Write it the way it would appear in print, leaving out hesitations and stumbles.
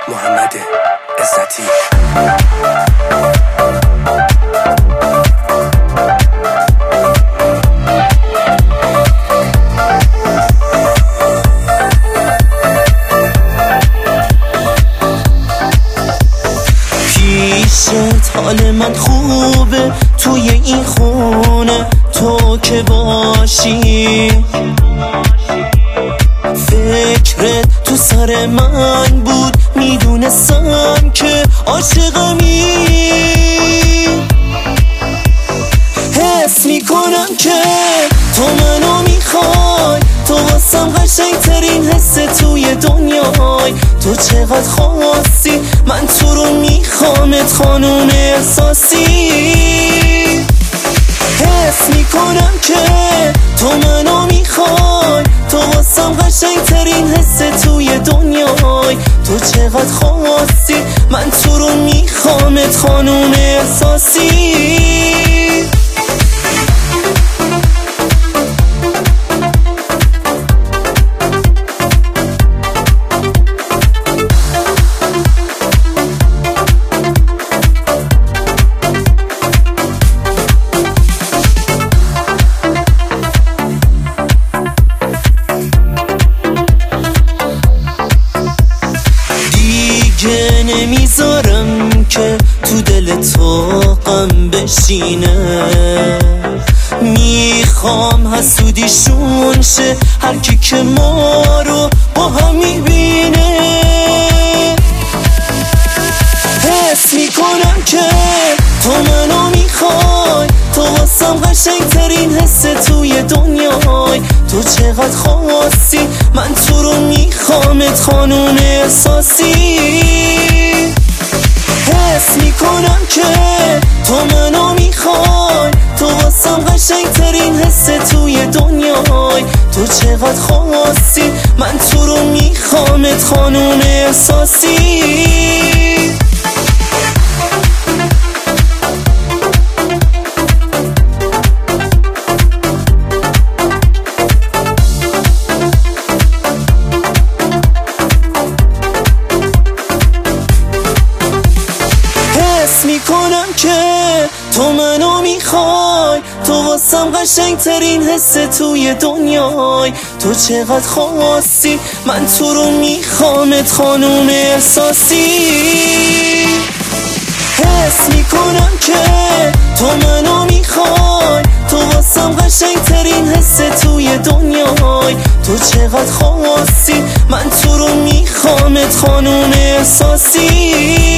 محمد عزتی. پیشت حال من خوبه، توی این خونه تو که باشی، فکرت تو سر من بود، میدونستم که عاشقمی. حس میکنم که تو منو میخوای، تو واسم قشنگ ترین حس توی دنیای. تو چقدر خواستی، من تو رو میخوامت خانوم احساسی. حس میکنم که تو منو میخوای، تو واسم قشنگ ترین حس توی دنیای. تو چقدر خواستی، من تو رو میخوامت خانوم احساسی. نمیذارم که تو دل تو غم بشینه، میخوام حسودیشون شه هر کی که ما رو با هم میبینه. حس میکنم که تو منو میخوای، تو واسم قشنگ ترین حس توی دنیای. تو چقدر خواستی، من تو رو میخوامت خانوم احساسی. حس میکنم که تو منو میخوای، تو واسم قشنگ ترین حس توی دنیای. تو چقدر خواستی، من تو رو میخوامت خانوم احساسی. حس میکنم که تو منو میخوای، تو واسم قشنگ ترین حس توی دنیای. تو چقدر خواستی، من تو رو میخوامت خانوم احساسی. حس میکنم که تو منو میخوای، تو واسم قشنگ ترین حس توی دنیای. تو چقدر خواستی، من تو رو میخوامت خانوم احساسی.